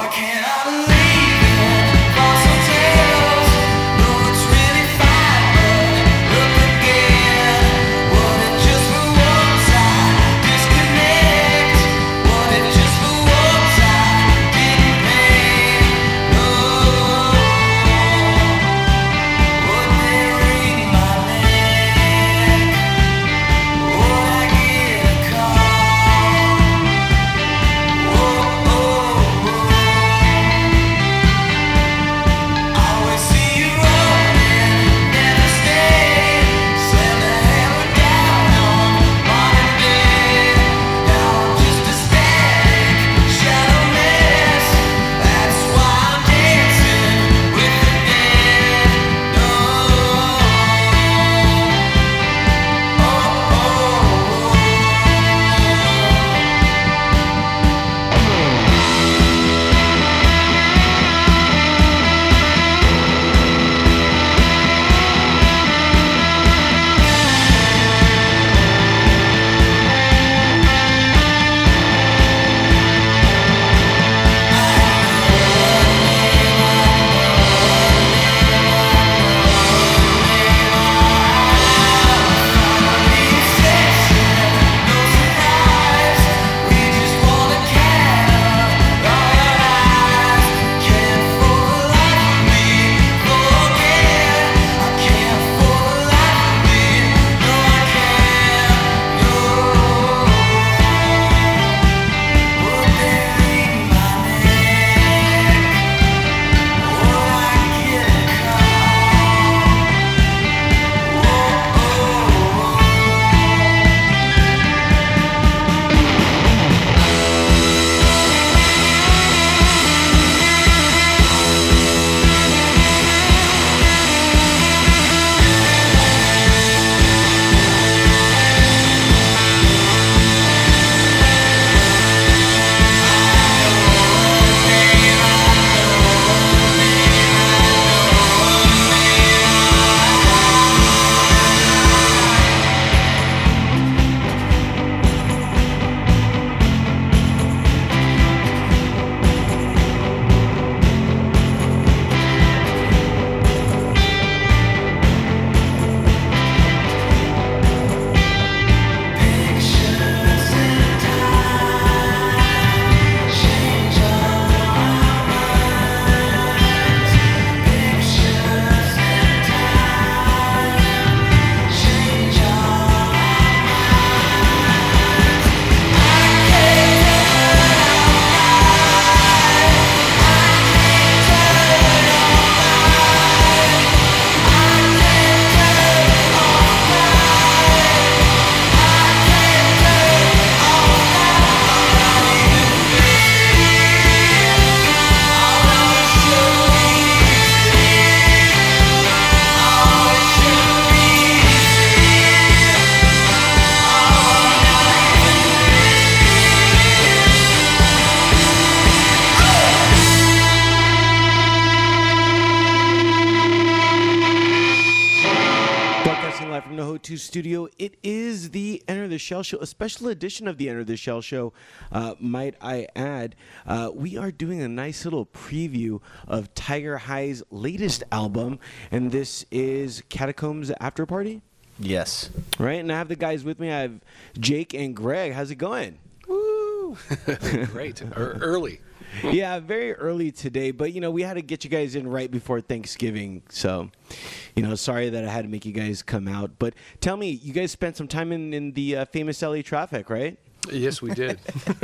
Studio. It is the Enter the Shell Show, a special edition of the Enter the Shell Show, might I add. We are doing a nice little preview of Tiger High's latest album, and this is Catacombs After Party? Yes. Right, and I have the guys with me. I have Jake and Greg. How's it going? Woo! Great. Early. Yeah, very early today, but, we had to get you guys in right before Thanksgiving, so, sorry that I had to make you guys come out. But tell me, you guys spent some time in the famous LA traffic, right? Yes, we did.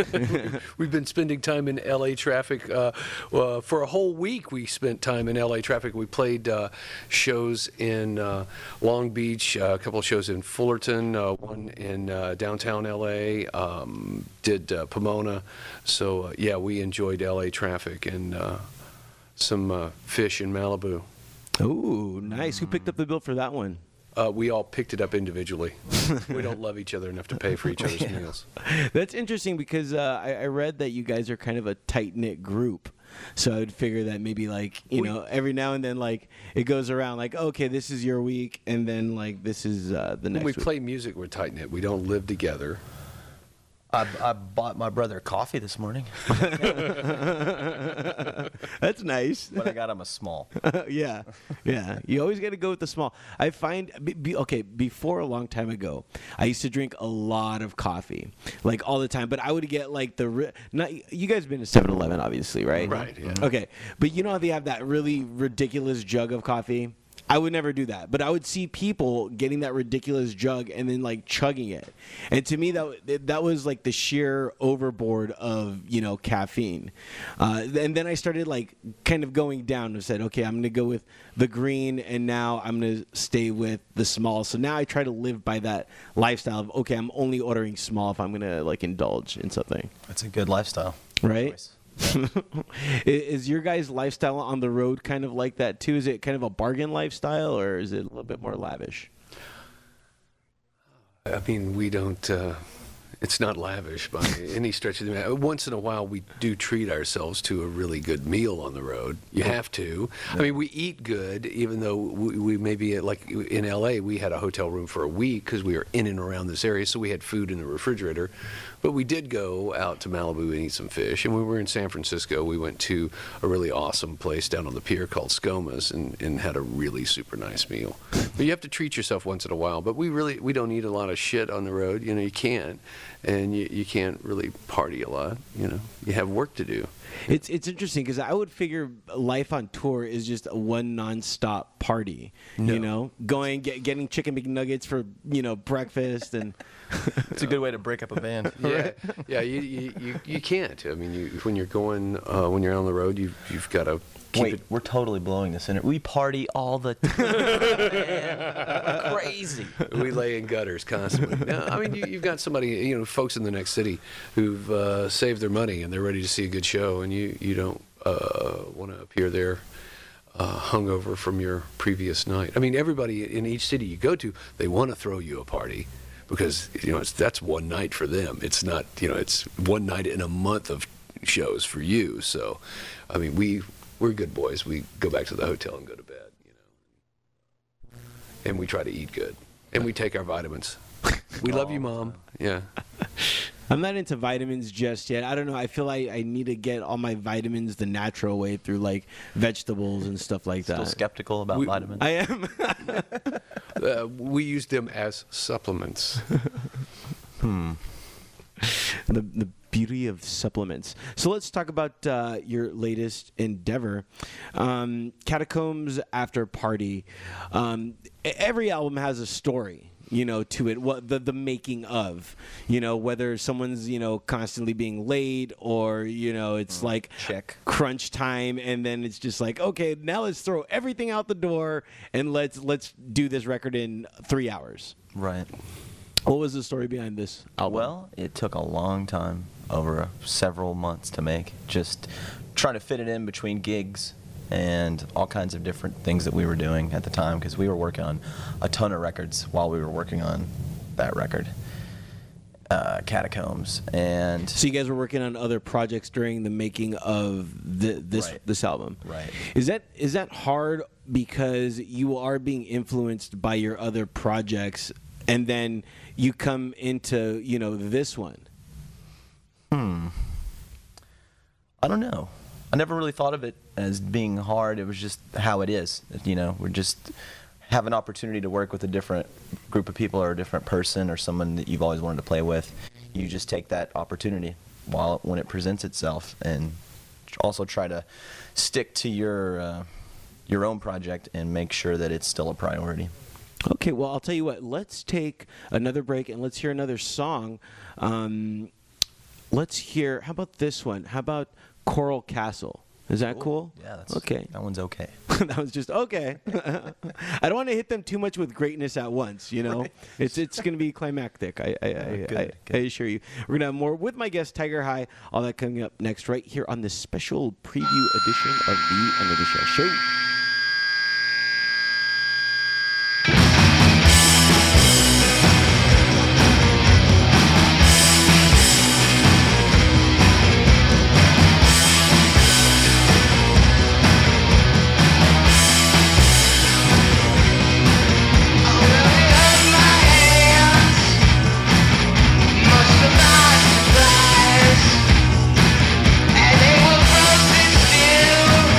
We've been spending time in LA traffic. For a whole week, we spent time in LA traffic. We played shows in Long Beach, a couple of shows in Fullerton, one in downtown LA, did Pomona. So, we enjoyed LA traffic and some fish in Malibu. Ooh, nice. Who picked up the bill for that one? We all picked it up individually. We don't love each other enough to pay for each other's meals. That's interesting because I read that you guys are kind of a tight-knit group. So I would figure that maybe every now and then it goes around okay, this is your week, and then this is the next When we week. play music, we're tight-knit. We don't live together. I bought my brother coffee this morning. That's nice. But I got him a small. Yeah, yeah. You always got to go with the small. I find, okay, before a long time ago, I used to drink a lot of coffee, like all the time. But I would get like not you guys been to 7-Eleven, obviously, right? Right, yeah. Okay, but you know how they have that really ridiculous jug of coffee? I would never do that, but I would see people getting that ridiculous jug and then like chugging it, and to me that was like the sheer overboard of caffeine. And then I started like kind of going down and said, okay, I'm gonna go with the green, and now I'm gonna stay with the small. So now I try to live by that lifestyle of okay, I'm only ordering small if I'm gonna like indulge in something. That's a good lifestyle. Right? Choice. Is your guys' lifestyle on the road kind of like that too? Is it kind of a bargain lifestyle, or is it a little bit more lavish? I mean, we don't. It's not lavish by any stretch of the imagination. Once in a while, we do treat ourselves to a really good meal on the road. You have to. I mean, we eat good, even though we maybe, like in L.A., we had a hotel room for a week because we were in and around this area, so we had food in the refrigerator. But we did go out to Malibu and eat some fish. And when we were in San Francisco, we went to a really awesome place down on the pier called Skomas and had a really super nice meal. But you have to treat yourself once in a while. But we don't eat a lot of shit on the road. You can't. And you can't really party a lot. You have work to do. It's interesting because I would figure life on tour is just a one nonstop party. No. Going getting chicken McNuggets for breakfast, and It's a good way to break up a band. Yeah, yeah. You can't. I mean, when you're going when you're on the road, you've got to keep Wait, it. we're totally blowing this in. We party all the time. Crazy. We lay in gutters constantly. No, I mean, you've got somebody, folks in the next city who've saved their money and they're ready to see a good show, and you don't want to appear there hungover from your previous night. I mean, everybody in each city you go to, they want to throw you a party because that's one night for them. It's not, it's one night in a month of shows for you. So, I mean, we're good boys. We go back to the hotel and go to bed, and we try to eat good, and we take our vitamins. We love you, Mom. Yeah. I'm not into vitamins just yet. I don't know. I feel like I need to get all my vitamins the natural way through like vegetables and stuff like Still that. skeptical about vitamins. I am. We use them as supplements. The beauty of supplements. So let's talk about your latest endeavor, Catacombs After Party. Every album has a story, to it. What the making of, whether someone's constantly being late or it's like check crunch time, and then it's just like, okay, now let's throw everything out the door and let's do this record in 3 hours. Right. What was the story behind this album? Well, it took a long time, over several months to make. Just trying to fit it in between gigs and all kinds of different things that we were doing at the time, because we were working on a ton of records while we were working on that record, Catacombs. And so you guys were working on other projects during the making of this album. Right. Is that hard because you are being influenced by your other projects, and then you come into this one? I don't know. I never really thought of it as being hard. It was just how it is. We're just have an opportunity to work with a different group of people or a different person or someone that you've always wanted to play with. You just take that opportunity when it presents itself, and also try to stick to your own project and make sure that it's still a priority. Okay, well, I'll tell you what. Let's take another break and let's hear another song. Let's hear. How about this one? How about Coral Castle? Is that cool? Yeah, okay. That one's okay. That was just okay. I don't want to hit them too much with greatness at once. Right. It's going to be climactic. I assure you. We're going to have more with my guest Tiger High. All that coming up next, right here on this special preview edition of the End of the Show. And they were frozen still.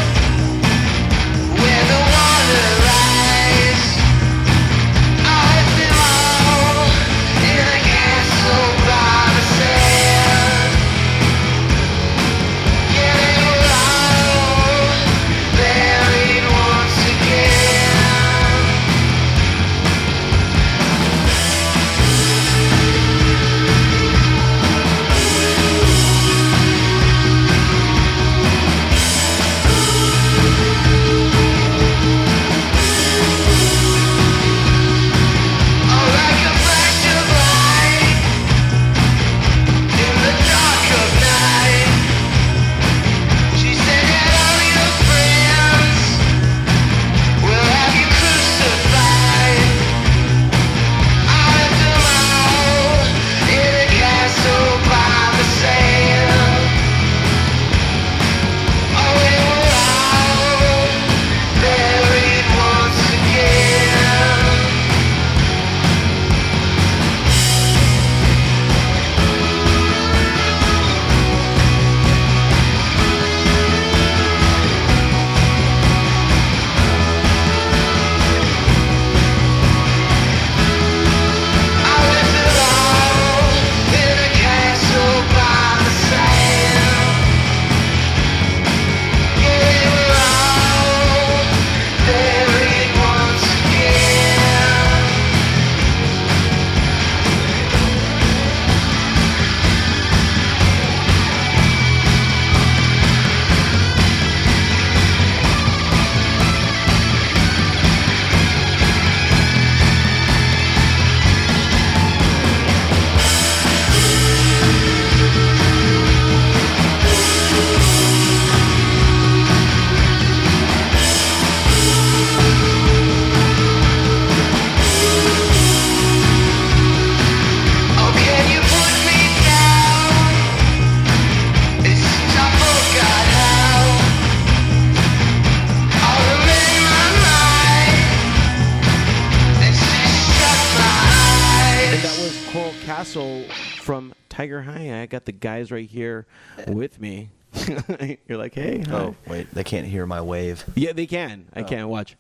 Tiger High. I got the guys right here with me. You're like, hey, hi. Oh, wait, they can't hear my wave. Yeah, they can. I can't watch.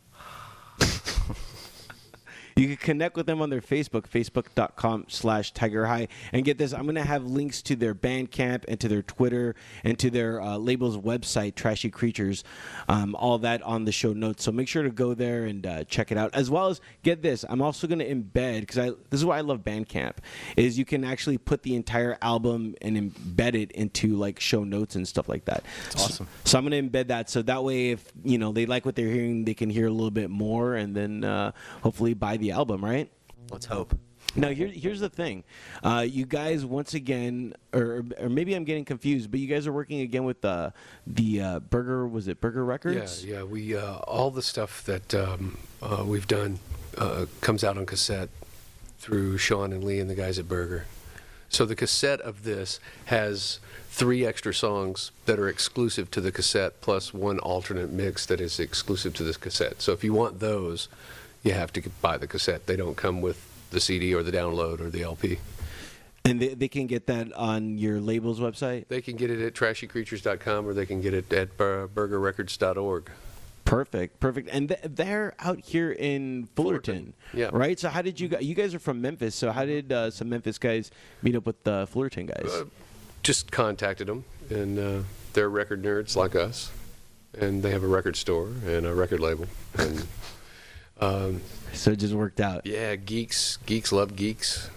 You can connect with them on their Facebook, facebook.com/Tiger High. And get this, I'm going to have links to their Bandcamp and to their Twitter and to their label's website, Trashy Creatures, all that on the show notes. So make sure to go there and check it out. As well as, get this, I'm also going to embed, because this is why I love Bandcamp, is you can actually put the entire album and embed it into like show notes and stuff like that. That's awesome. So I'm going to embed that, so that way if they like what they're hearing, they can hear a little bit more, and then hopefully buy the album, right? Let's hope. Now, here's the thing. You guys, once again, or maybe I'm getting confused, but you guys are working again with the Burger, was it Burger Records? Yeah. We all the stuff that we've done comes out on cassette through Sean and Lee and the guys at Burger. So the cassette of this has 3 extra songs that are exclusive to the cassette, plus 1 alternate mix that is exclusive to this cassette. So if you want those, you have to buy the cassette. They don't come with the CD or the download or the LP. And they can get that on your label's website? They can get it at trashycreatures.com or they can get it at burgerrecords.org. Perfect. And they're out here in Fullerton, yeah. Right? So how did you guys are from Memphis, so how did some Memphis guys meet up with the Fullerton guys? Just contacted them, and they're record nerds like us, and they have a record store and a record label. And so it just worked out. yeah, geeks love geeks.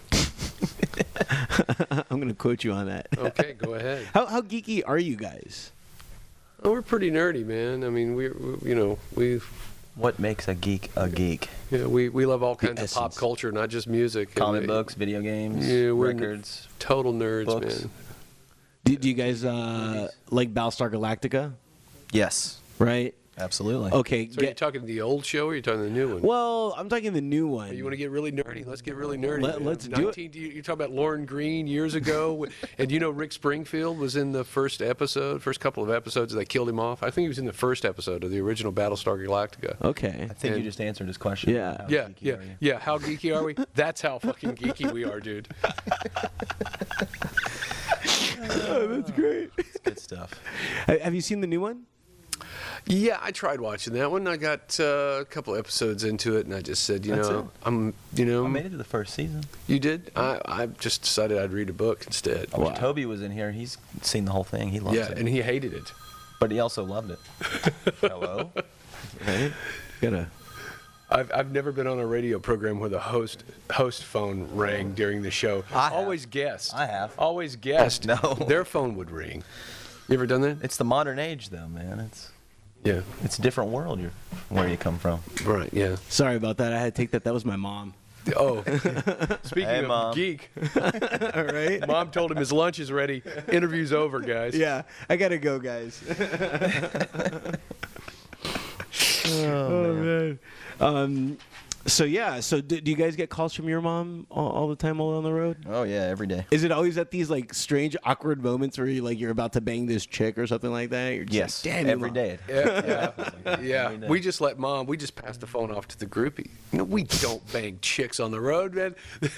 I'm going to quote you on that. Okay, go ahead. How geeky are you guys? Oh, we're pretty nerdy, man. I mean, we What makes a geek a geek? we love all kinds of essence. pop culture, not just music. Comic And, books, video games, Yeah, we're records. total nerds, Books. man. Do you guys like Battlestar Galactica? Yes, Right? absolutely. Okay. So are you talking the old show or are you talking the new one? Well, I'm talking the new one. You want to get really nerdy? Let's get really nerdy. man. Let's do it. You talk about Lauren Green years ago, and Rick Springfield was in the first couple of episodes. They killed him off. I think he was in the first episode of the original Battlestar Galactica. Okay. I think you And- just answered his question. Yeah. How Yeah, geeky yeah, are you? yeah. How geeky are we? That's how fucking geeky we are, dude. Oh, that's great. It's good stuff. Have you seen the new one? Yeah, I tried watching that one. I got a couple episodes into it, and I just said, That's it. I made it to the first season. You did? I just decided I'd read a book instead. I wish Toby was in here. He's seen the whole thing. He loves Yeah, it. and he hated it. But he also loved it. Hello? Right. Gotta. I've never been on a radio program where the host phone rang during the show. I have. Always guessed. I have. Always guessed. No. Their phone would ring. You ever done that? It's the modern age, though, man. Yeah. It's a different world where you come from. Right. Yeah. Sorry about that. I had to take that. That was my mom. Oh. Speaking Hey, of Mom. geek, All right. Mom told him his lunch is ready. Interview's over, guys. Yeah, I gotta go, guys. Oh, man. So yeah. So do you guys get calls from your mom all the time while on the road? Oh, yeah, every day. Is it always at these like strange, awkward moments where you're about to bang this chick or something like that? You're just Yes, like, damn you, every Mom." day. Yeah. Every day. We just let Mom. We just pass the phone off to the groupie. We don't bang chicks on the road, man.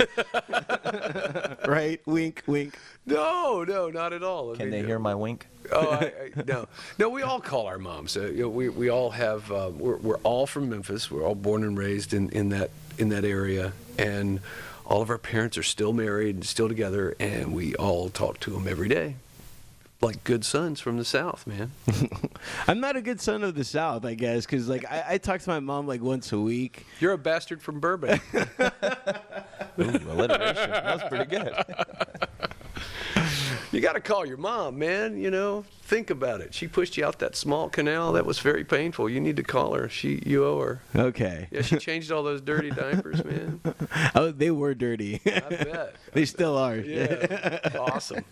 Right? Wink, wink. No, not at all. I Can mean, they hear my wink? Oh, no. We all call our moms. We all have. We're all from Memphis. We're all born and raised in that area, and all of our parents are still married and still together, and we all talk to them every day, like good sons from the South, man. I'm not a good son of the South, I guess, because I talk to my mom like once a week. You're a bastard from Burbank. Ooh, alliteration. That was pretty good. You got to call your mom, man. Think about it. She pushed you out that small canal. That was very painful. You need to call her. You owe her. Okay. Yeah, she changed all those dirty diapers, man. Oh, they were dirty. I bet. They still are. Yeah, awesome.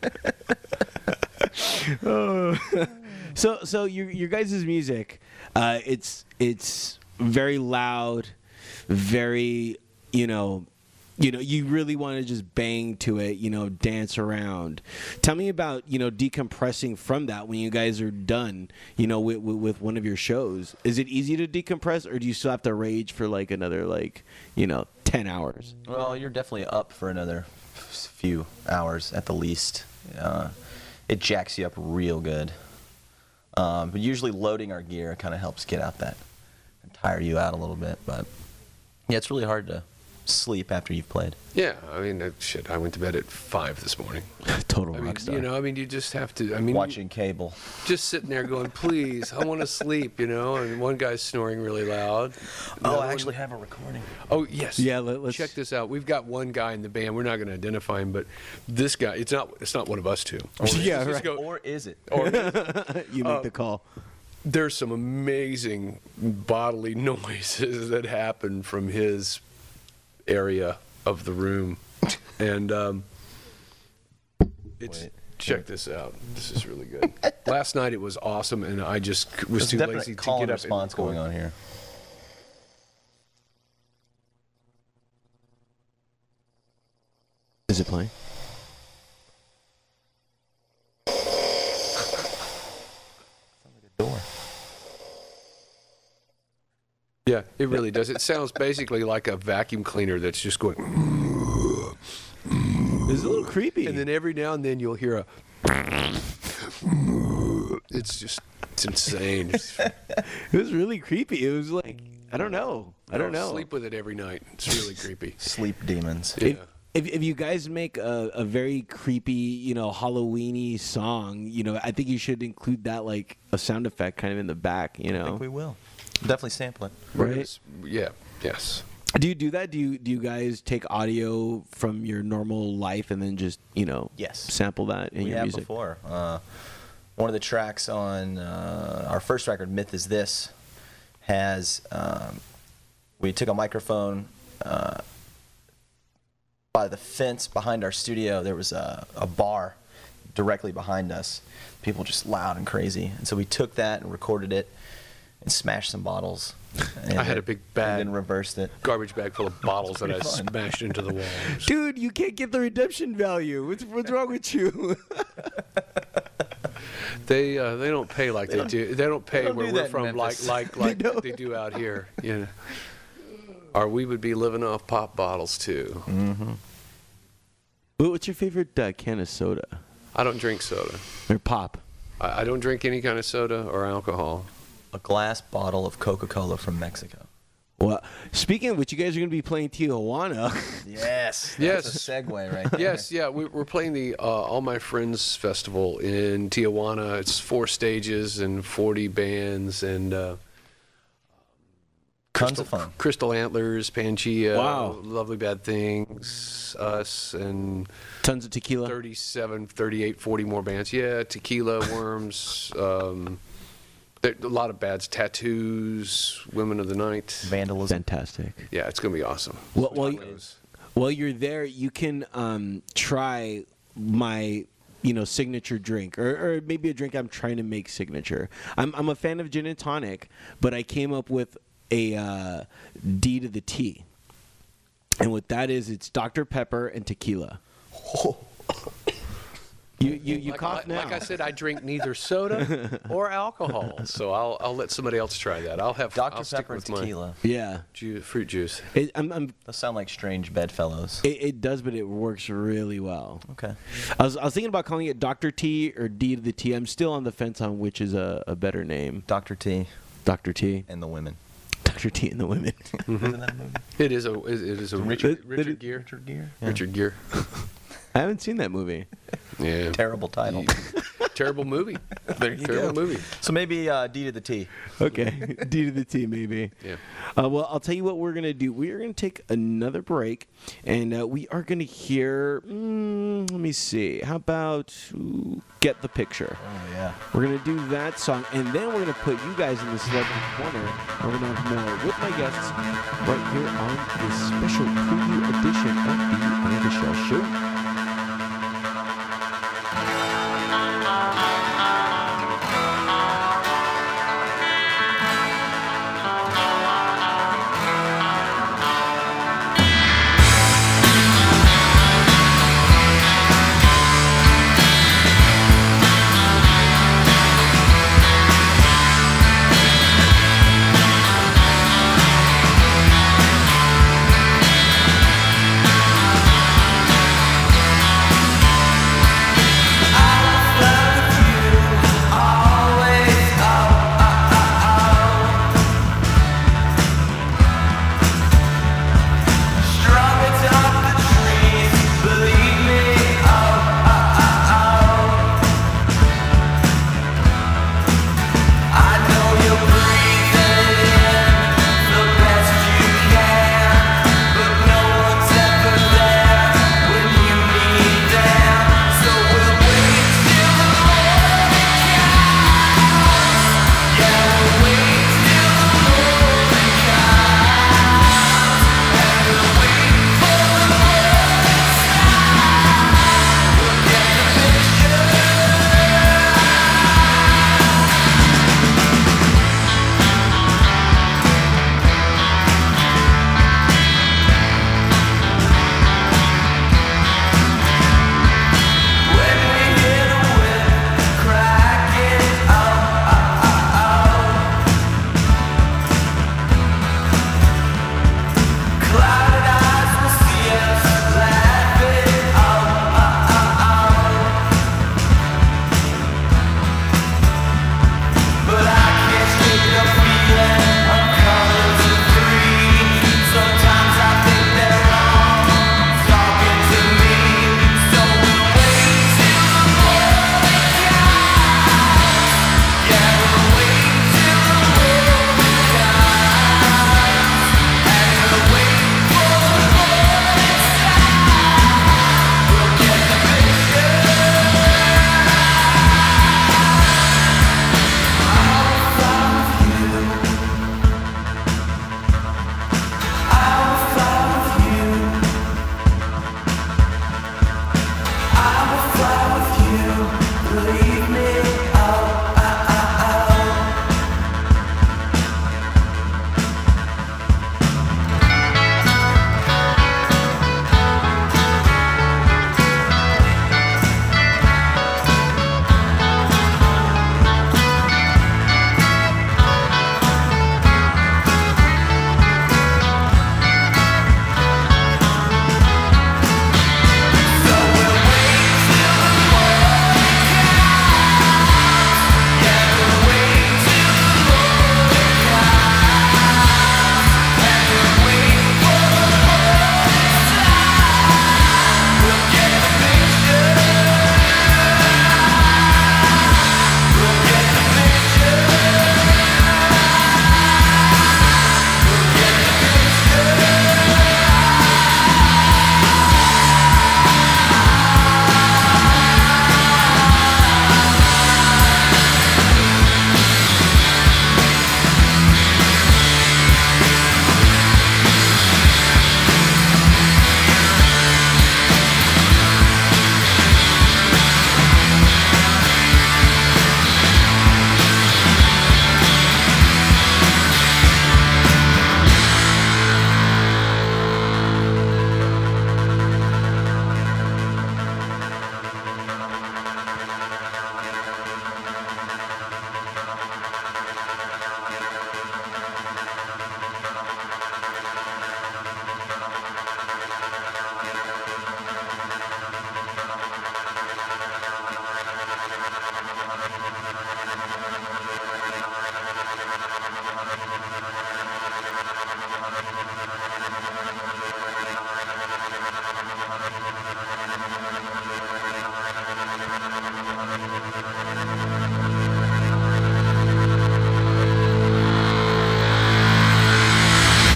So your guys' music, it's very loud, very you really want to just bang to it, dance around. Tell me about decompressing from that when you guys are done, with one of your shows. Is it easy to decompress, or do you still have to rage for like another 10 hours? Well, you're definitely up for another few hours at the least. It jacks you up real good. But usually loading our gear kind of helps get out that and tire you out a little bit. But yeah, it's really hard to sleep after you've played. Yeah, I mean, I went to bed at 5 this morning. Total I mean, rock star. you just have to. I mean, Watching cable. just sitting there going, please, I want to sleep, And one guy's snoring really loud. Oh, Another I one- actually have a recording. Oh, yes. Yeah, let's check this out. We've got one guy in the band. We're not going to identify him, but this guy, it's not one of us two. Yeah, Let's just right. go- Or is it? or- You make the call. there's some amazing bodily noises that happen from his area of the room. And check this out. This is really good. Last night it was awesome, and I just was There's too definite lazy to call get and up and response record. going on here. Is it playing? Door. Yeah, it really does. It sounds basically like a vacuum cleaner that's just going. It's a little creepy. And then every now and then you'll hear a. It's insane. It was really creepy. It was like, I don't know. I don't know. Sleep with it every night. It's really creepy. Sleep demons. Yeah. If you guys make a very creepy, Halloweeny song, I think you should include that like a sound effect kind of in the back, I think we will. Definitely sample it. Right? Yeah. Yes. Do you do that? Do you guys take audio from your normal life and then just, Yes. sample that in We your have music? before. One of the tracks on our first record, Myth Is This, has we took a microphone by the fence behind our studio. There was a bar directly behind us. People just loud and crazy. And so we took that and recorded it and smashed some bottles. And I had a big bag. And then reversed it. Garbage bag full of bottles that I pretty fun. smashed into the wall. Dude, you can't get the redemption value. What's wrong with you? They don't pay like they do. They don't pay don't where do we're that in from Memphis. like don't. they do out here. Or we would be living off pop bottles too. What's your favorite can of soda I don't drink soda. or pop? I don't drink any kind of soda or alcohol. A glass bottle of Coca-Cola from Mexico. Well, speaking of which, you guys are going to be playing Tijuana. Yes. Yes. That's a segue right there. Yes, yeah, we're playing the All My Friends Festival in Tijuana. It's 4 stages and 40 bands and Tons of fun. Crystal Antlers, Pangea, Wow. Lovely Bad Things, us, and Tons of tequila. 37, 38, 40 more bands. Yeah, Tequila, Worms, there, a lot of bands. Tattoos, Women of the Night. Vandalism. Fantastic. Yeah, it's going to be awesome. While you're there, you can try my signature drink, or maybe a drink I'm trying to make signature. I'm a fan of gin and tonic, but I came up with a D to the T, and what that is, it's Dr. Pepper and tequila. You cough now. Like I said, I drink neither soda or alcohol, so I'll let somebody else try that. I'll Dr. stick Pepper and with my tequila. Yeah, fruit juice. Those sound like strange bedfellows. it does, but it works really well. Okay. I was thinking about calling it Dr. T or D to the T. I'm still on the fence on which is a better name. Dr. T Dr. T. and the women. Dr. T and the women. Isn't that a movie? It is a Richard Gere. Richard Gere. Richard Gere. I haven't seen that movie. Yeah. Terrible title. Terrible movie. There you Terrible go. movie. So maybe D to the T. Okay, D to the T maybe. Yeah. Well, I'll tell you what we're gonna do. We are gonna take another break, and we are gonna hear. Let me see. How about Get the Picture? Oh yeah. We're gonna do that song, and then we're gonna put you guys in the celebrity corner. And we're gonna have more with my guests right here on this special preview edition of the Anna Shell Show.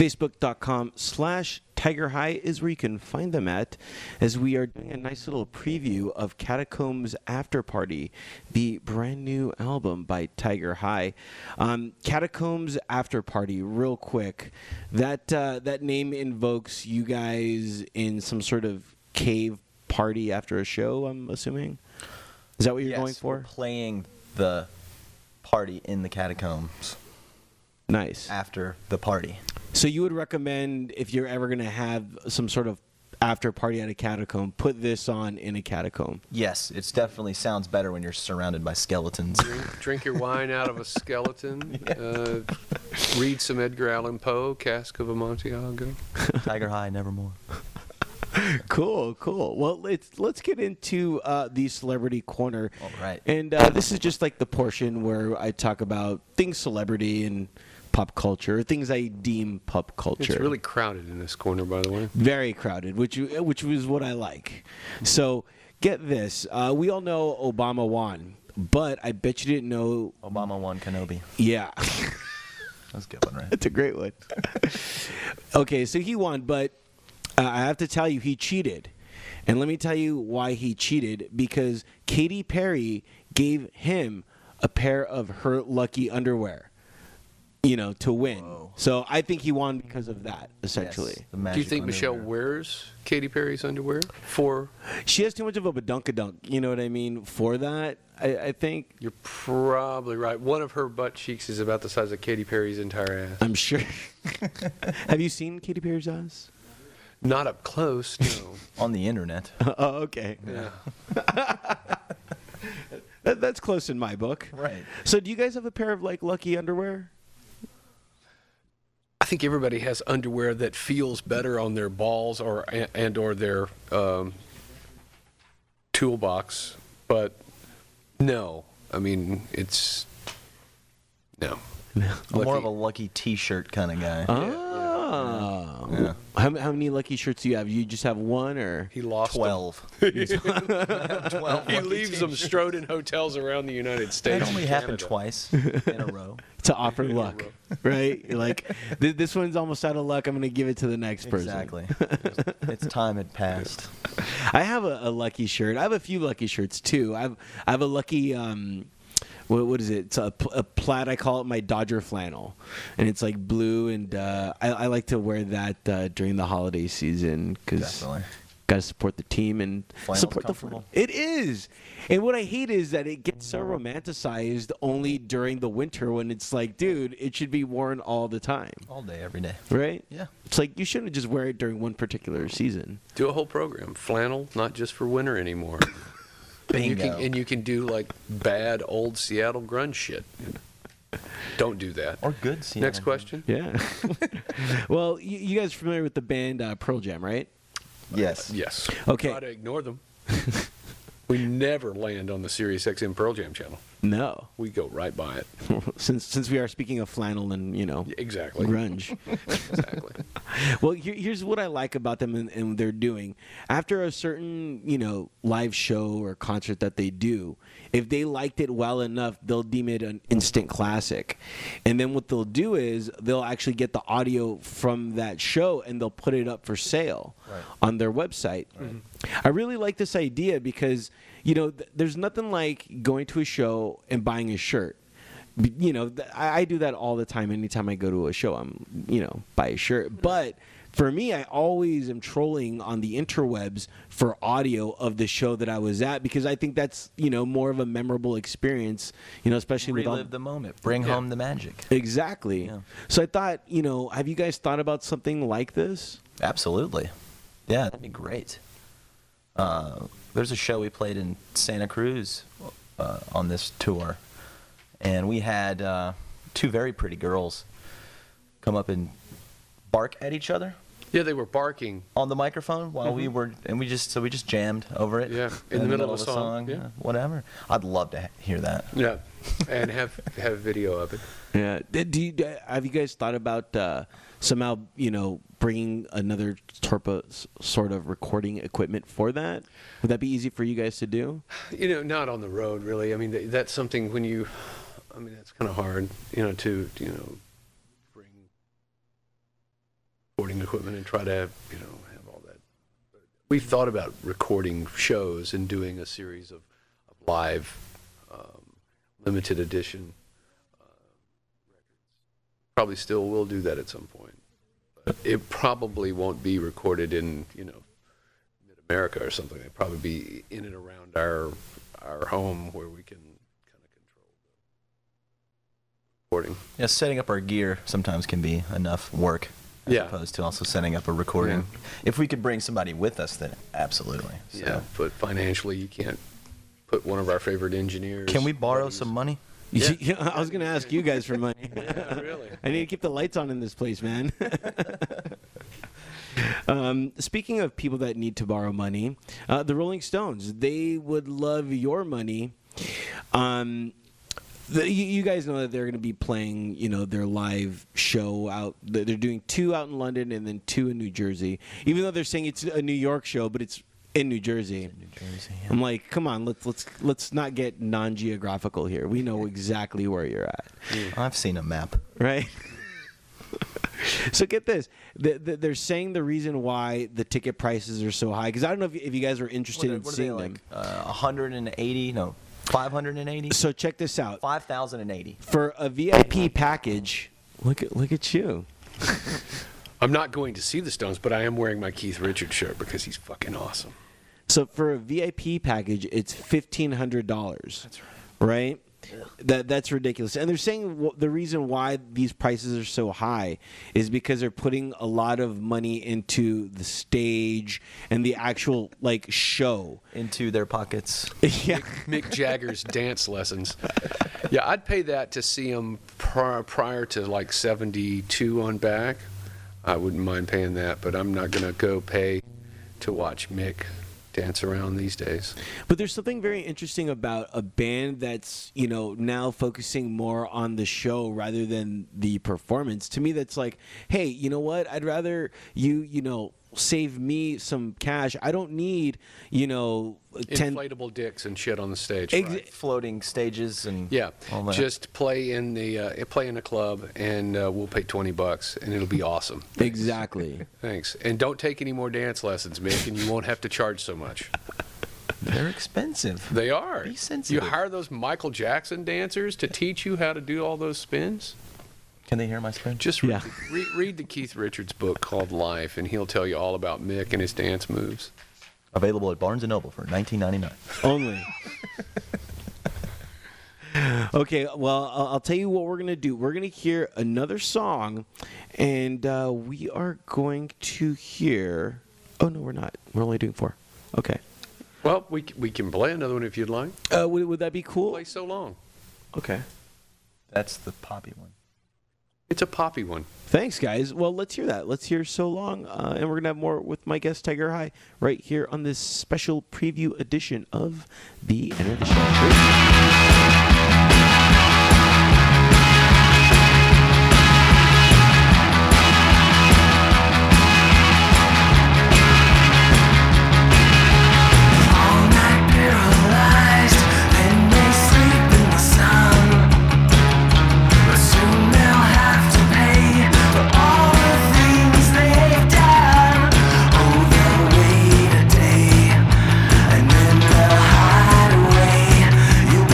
Facebook.com/Tiger High is where you can find them at, as we are doing a nice little preview of Catacombs After Party, the brand new album by Tiger High. Catacombs After Party, real quick. That name invokes you guys in some sort of cave party after a show, I'm assuming? Is that what you're Yes, going for? we're playing the party in the catacombs Nice. after the party. So you would recommend, if you're ever going to have some sort of after party at a catacomb, put this on in a catacomb. Yes, it definitely sounds better when you're surrounded by skeletons. Drink your wine out of a skeleton. Read some Edgar Allan Poe, Cask of Amontillado. Tiger High, nevermore. Cool. Well, let's get into the celebrity corner. All right. And this is just like the portion where I talk about things celebrity and pop culture, things I deem pop culture. It's really crowded in this corner, by the way. Very crowded, which was what I like. So get this: we all know Obama won, but I bet you didn't know. Obama won Kenobi. Yeah, That's a good one, right? that's a great one. Okay, so he won, but I have to tell you, he cheated. And let me tell you why he cheated. Because Katy Perry gave him a pair of her lucky underwear, to win. Whoa. So I think he won because of that, essentially. Yes, the Do you magic think Michelle underwear. wears Katy Perry's underwear for? She has too much of a badunkadunk, you know what I mean, for that, I think. You're probably right. One of her butt cheeks is about the size of Katy Perry's entire ass. I'm sure. Have you seen Katy Perry's ass? Not up close, no. On the internet. Oh, okay. Yeah. That's close in my book. Right. So do you guys have a pair of, lucky underwear? I think everybody has underwear that feels better on their balls or their toolbox, but no. I mean, it's no. I'm more Lucky. of a lucky T-shirt kind of guy. Oh. Yeah. How many lucky shirts do you have? You just have one, or? He lost them. 12. 12 He lucky leaves them T-shirts. strode in hotels around the United States. That only and happened Canada. twice in a row. To offer luck, right? You're like, this one's almost out of luck. I'm going to give it to the next person. Exactly. Its time had passed. I have a lucky shirt. I have a few lucky shirts too. I have a lucky what is it? It's a plaid. I call it my Dodger flannel, and it's like blue. And I like to wear that during the holiday season because Definitely. got to support the team and Flannel's support comfortable. the. It is, and what I hate is that it gets so romanticized only during the winter when it's like, dude, it should be worn all the time, All day, every day. right? Yeah. It's like you shouldn't just wear it during one particular season. Do a whole program. Flannel, not just for winter anymore. Bingo. And you can do like bad old Seattle grunge shit. Don't do that. Or good Seattle. Next question. Yeah. Well, you guys are familiar with the band Pearl Jam, right? Yes. Yes. Okay. Try to ignore them. We never land on the Sirius XM Pearl Jam channel. No. We go right by it. Since we are speaking of flannel and Exactly. grunge. Exactly. Well, here's what I like about them and what they're doing. After a certain live show or concert that they do, if they liked it well enough, they'll deem it an instant classic. And then what they'll do is they'll actually get the audio from that show and they'll put it up for sale on their website. I really like this idea because there's nothing like going to a show and buying a shirt. I do that all the time. Anytime I go to a show, I'm buy a shirt. But for me, I always am trolling on the interwebs for audio of the show that I was at because I think that's more of a memorable experience. Especially with all Relive the moment. Bring home the magic. exactly. Yeah. So I thought, have you guys thought about something like this? Absolutely. Yeah, that'd be great. There's a show we played in Santa Cruz on this tour, and we had two very pretty girls come up and bark at each other Yeah, they were barking. on the microphone while we were, and we just jammed over it. Yeah, in the middle of a song, yeah. Whatever. I'd love to hear that. Yeah. And have video of it. Yeah. Have you guys thought about somehow, bringing another sort of recording equipment for that? Would that be easy for you guys to do? Not on the road, really. I mean, that's something that's kind of hard, to bring recording equipment and try to, have all that. We've thought about recording shows and doing a series of live limited edition records. Probably still will do that at some point. But it probably won't be recorded in, mid-America or something. It'll probably be in and around our home where we can kind of control the recording. Yeah, setting up our gear sometimes can be enough work as opposed to also setting up a recording. Yeah. If we could bring somebody with us, then absolutely. So. Yeah, but financially you can't put one of our favorite engineers. Can we borrow some money? Yeah, I was going to ask you guys for money. Yeah, really. I need to keep the lights on in this place, man. Speaking of people that need to borrow money, the Rolling Stones, they would love your money. You guys know that they're going to be playing, their live show out. They're doing 2 out in London and then 2 in New Jersey. Even though they're saying it's a New York show, but it's in New Jersey. Yeah. I'm like, come on, let's not get non-geographical here. We know exactly where you're at, I've seen a map. right? So get this: they're saying the reason why the ticket prices are so high, because I don't know if you guys are interested in seeing them. 180? No, 580. So check this out: 5,080 for a VIP package. Look at you. I'm not going to see the Stones, but I am wearing my Keith Richards shirt because he's fucking awesome. So for a VIP package, it's $1,500. That's right. That's ridiculous. And they're saying the reason why these prices are so high is because they're putting a lot of money into the stage and the actual show into their pockets. Yeah. Mick Jagger's dance lessons. Yeah, I'd pay that to see him prior to 72 on back. I wouldn't mind paying that, but I'm not going to go pay to watch Mick dance around these days. But there's something very interesting about a band that's, now focusing more on the show rather than the performance. To me, that's like, hey, you know what? I'd rather you save me some cash. I don't need, 10 inflatable dicks and shit on the stage. Right. Floating stages and all that. Just play in a club and we'll pay $20 and it'll be awesome. Exactly. Thanks. And don't take any more dance lessons, Mick, and you won't have to charge so much. They're expensive. They are. Be sensitive. You hire those Michael Jackson dancers to teach you how to do all those spins? Can they hear my spin? Just read the Keith Richards book called Life, and he'll tell you all about Mick and his dance moves. Available at Barnes & Noble for $19.99. Only. Okay, well, I'll tell you what we're going to do. We're going to hear another song, and we are going to hear... Oh, no, we're not. We're only doing 4. Okay. Well, we can play another one if you'd like. Would that be cool? Play So Long. Okay. That's the poppy one. It's a poppy one. Thanks, guys. Well, let's hear that. Let's hear So Long, and we're going to have more with my guest, Tiger High, right here on this special preview edition of the Enter the Show. You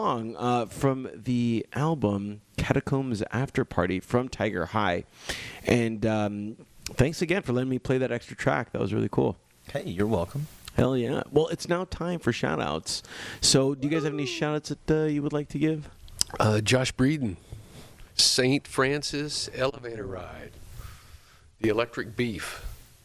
song from the album Catacombs After Party from Tiger High. And thanks again for letting me play that extra track. That was really cool. Hey, you're welcome. Hell yeah. Well, it's now time for shout-outs. So do you guys have any shout-outs that you would like to give? Josh Breeden, St. Francis Elevator Ride, The Electric Beef,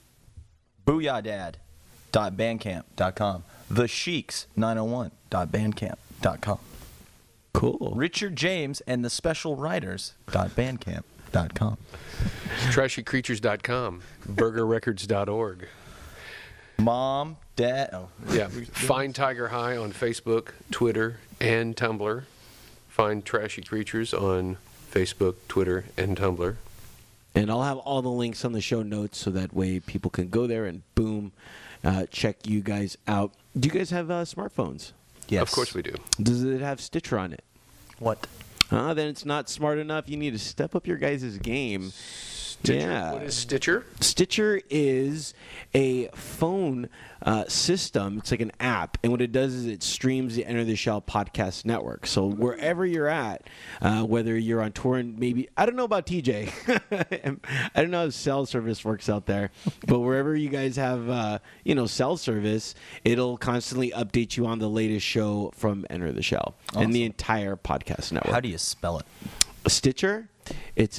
BooyahDad.bandcamp.com. The Sheiks901.bandcamp.com. Cool. Richard James and the Special Writers.bandcamp.com. TrashyCreatures.com, BurgerRecords.org. Mom, Dad. Oh, Yeah, find Tiger High on Facebook, Twitter, and Tumblr. Find Trashy Creatures on Facebook, Twitter, and Tumblr. And I'll have all the links on the show notes so that way people can go there and boom, check you guys out. Do you guys have smartphones? yes. Of course we do. Does it have Stitcher on it? What? Then it's not smart enough. You need to step up your guys' game. Stitcher. Yeah. What is Stitcher? Stitcher is a phone system. It's like an app, and what it does is it streams the Enter the Shell podcast network. So wherever you're at, whether you're on tour and maybe I don't know about TJ, I don't know how cell service works out there, but wherever you guys have cell service, it'll constantly update you on the latest show from Enter the Shell and the entire podcast network. How do you spell it? Stitcher? It's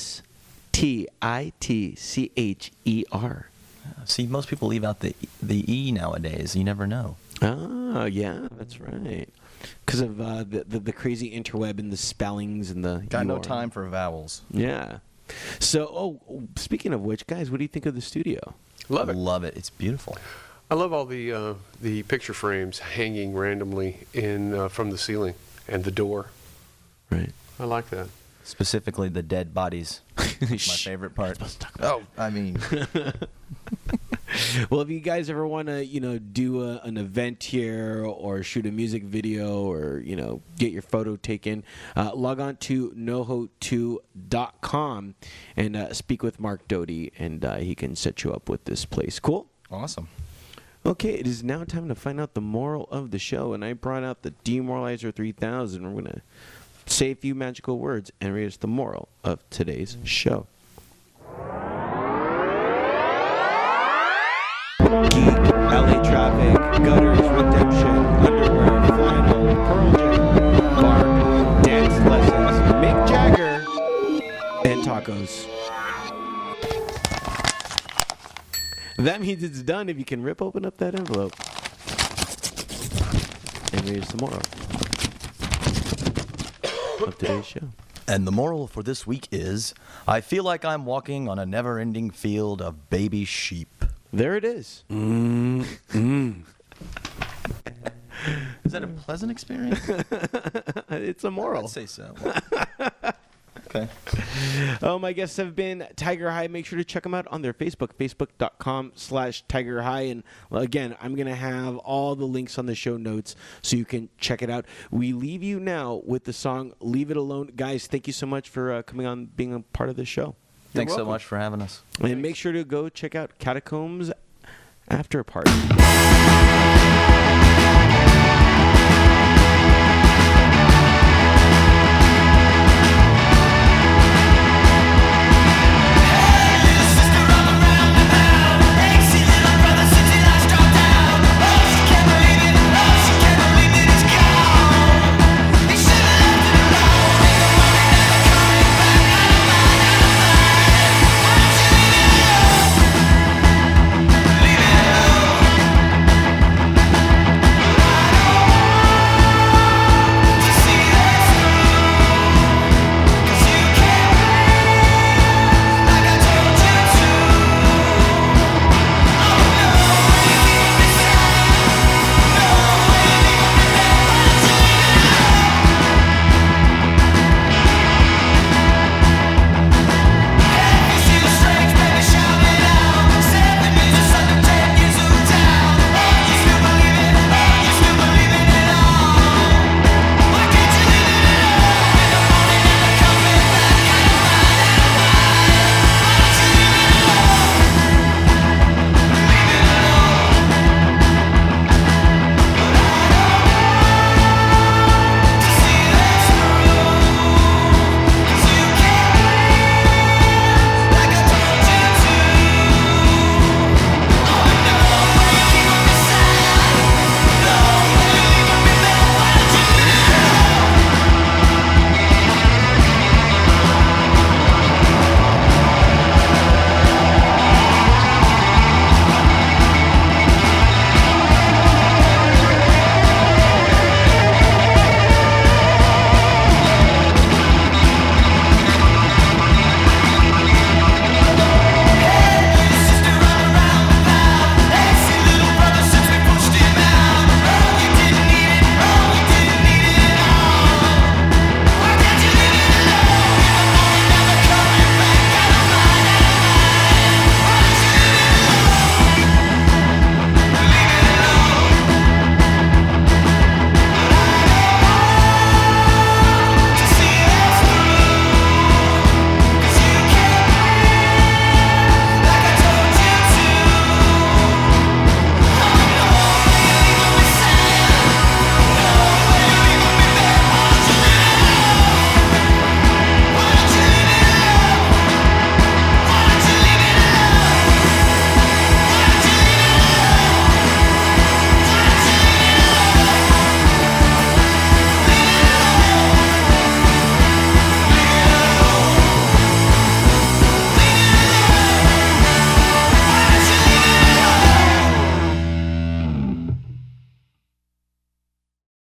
STITCHER. See, most people leave out the E nowadays. You never know. Oh, yeah, that's right. Because of the crazy interweb and the spellings and the Got no UR. time for vowels. Yeah. So, speaking of which, guys, what do you think of the studio? Love it. Love it. It's beautiful. I love all the picture frames hanging randomly in from the ceiling and the door. Right. I like that. Specifically, the dead bodies. My favorite part. Oh, I mean, Well, if you guys ever want to, do an event here or shoot a music video or, get your photo taken, log on to noho2.com and speak with Mark Doty, and he can set you up with this place. Cool? awesome. Okay, it is now time to find out the moral of the show, and I brought out the Demoralizer 3000. We're going to say a few magical words and read us the moral of today's show. Geek, LA Traffic, Gutters, Redemption, Underwear, Flannel, Pearl Jam, Bark, Dance Lessons, Mick Jagger, and Tacos. That means it's done if you can rip open up that envelope. And read us the moral of today's show. And the moral for this week is, I feel like I'm walking on a never-ending field of baby sheep. There it is. Is that a pleasant experience? It's a moral. I'd say so. Okay. My guests have been Tiger High. Make sure to check them out on their Facebook, facebook.com/Tiger High. And again, I'm going to have all the links on the show notes so you can check it out. We leave you now with the song Leave It Alone. Guys, thank you so much for coming on, being a part of the show. Thanks so welcome. much for having us. And make sure to go check out Catacombs After Party.